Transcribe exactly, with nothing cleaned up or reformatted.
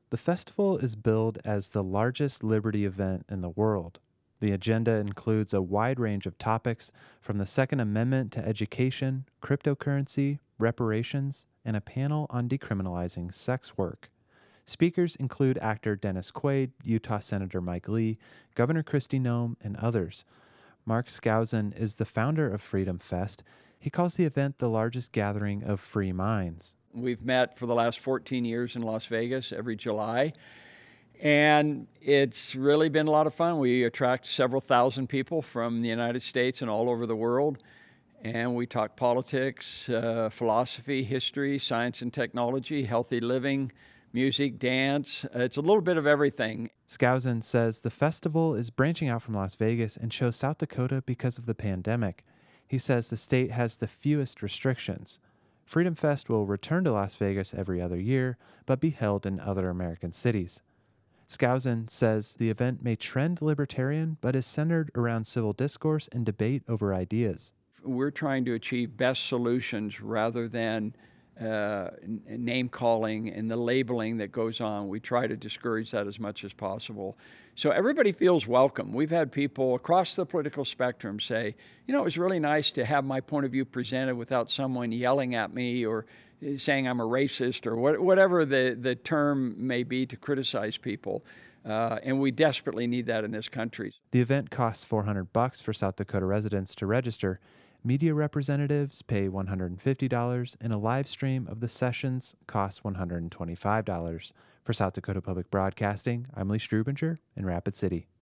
The festival is billed as the largest Liberty event in the world. The agenda includes a wide range of topics from the Second Amendment to education, cryptocurrency, reparations, and a panel on decriminalizing sex work. Speakers include actor Dennis Quaid, Utah Senator Mike Lee, Governor Kristi Noem, and others. Mark Skousen is the founder of Freedom Fest. He calls the event the largest gathering of free minds. We've met for the last fourteen years in Las Vegas every July, and it's really been a lot of fun. We attract several thousand people from the United States and all over the world, and we talk politics, uh, philosophy, history, science and technology, healthy living, music, dance. It's a little bit of everything. Skousen says the festival is branching out from Las Vegas and chose South Dakota because of the pandemic. He says the state has the fewest restrictions. Freedom Fest will return to Las Vegas every other year, but be held in other American cities. Skousen says the event may trend libertarian, but is centered around civil discourse and debate over ideas. We're trying to achieve best solutions rather than uh, name calling and the labeling that goes on. We try to discourage that as much as possible. So everybody feels welcome. We've had people across the political spectrum say, you know, it was really nice to have my point of view presented without someone yelling at me or saying I'm a racist or what, whatever the, the term may be to criticize people. Uh, and we desperately need that in this country. The event costs four hundred bucks for South Dakota residents to register. Media representatives pay one hundred fifty dollars, and a live stream of the sessions costs one hundred twenty-five dollars. For South Dakota Public Broadcasting, I'm Lee Strubinger in Rapid City.